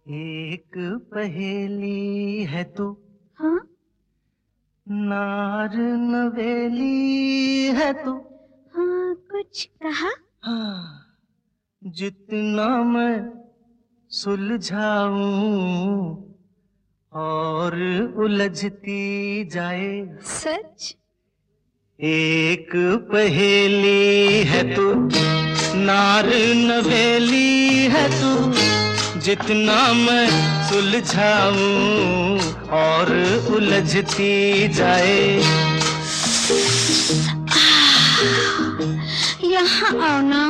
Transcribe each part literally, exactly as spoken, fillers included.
एक पहेली है तू, हाँ? नार नवेली है तू। हाँ, कुछ कहा? हाँ, जितना मैं सुलझाऊं और उलझती जाए। सच? एक पहेली है तू, नार नवेली है तू। जितना मैं सुलझाऊं और उलझती जाए। यहाँ आओ ना।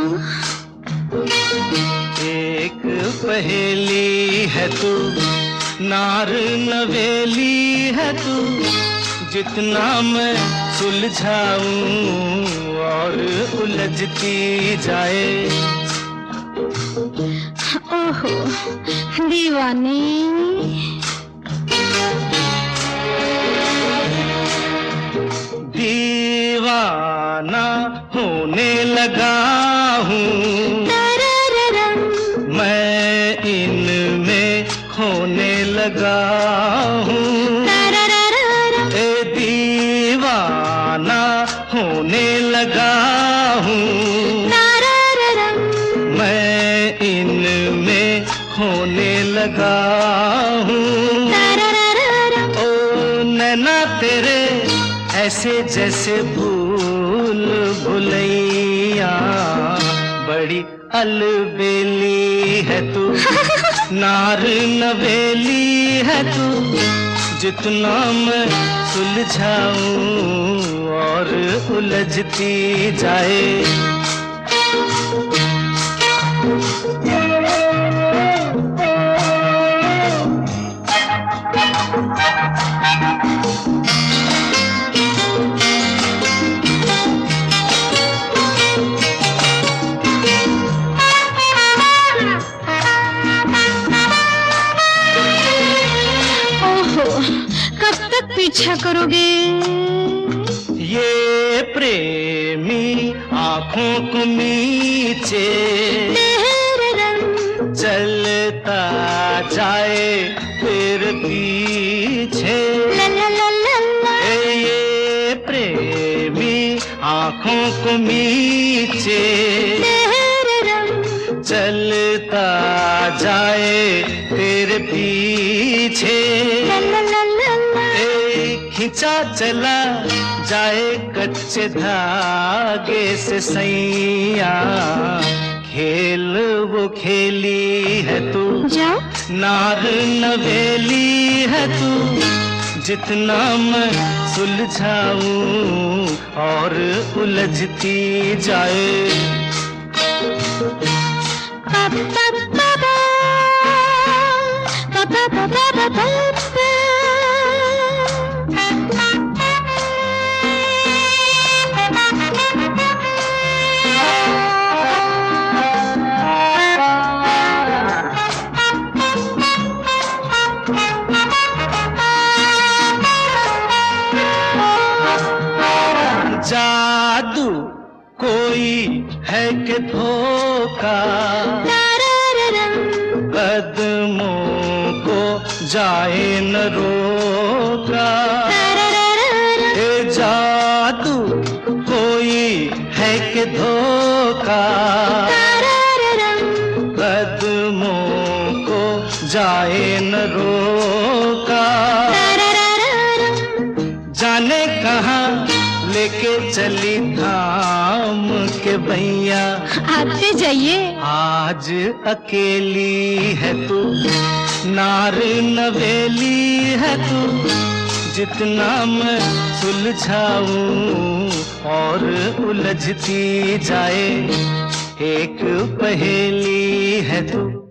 एक पहेली है तू, नार नवेली है तू। जितना मैं सुलझाऊं और उलझती जाए। ओहो दीवानी, दीवाना होने लगा हूँ मैं, इनमें खोने लगा हूँ। ए दीवाना होने लगा हूँ मैं, इनमें खोने लगा हूँ। ओ नैना तेरे ऐसे जैसे भूल भुलैया, बड़ी अलबेली है तू। नार नवेली है तू। जितना मैं सुलझाऊं और उलझती जाए। कब तक पीछा करोगे? ये प्रेमी आँखों को नीचे चलता जाए फिर पीछे। ये प्रेमी आँखों को नीचे चलता जाए फिर पीछे। खिंचा चला जाए कच्चे धागे से सैया, खेल वो खेली है तू। नार नवेली है तू। जितना मैं सुलझाऊं और उलझती जाए। जादू कोई है कि धोखा, कदमों को जाए न रोका। ए जादू कोई है कि धोखा, कदमों को जाए न रोका। जाने कहाँ लेके चली थाम के भैया। आते जाइए। आज अकेली है तू, नार नवेली है तू। जितना मैं सुलझाऊं और उलझती जाए। एक पहेली है तू।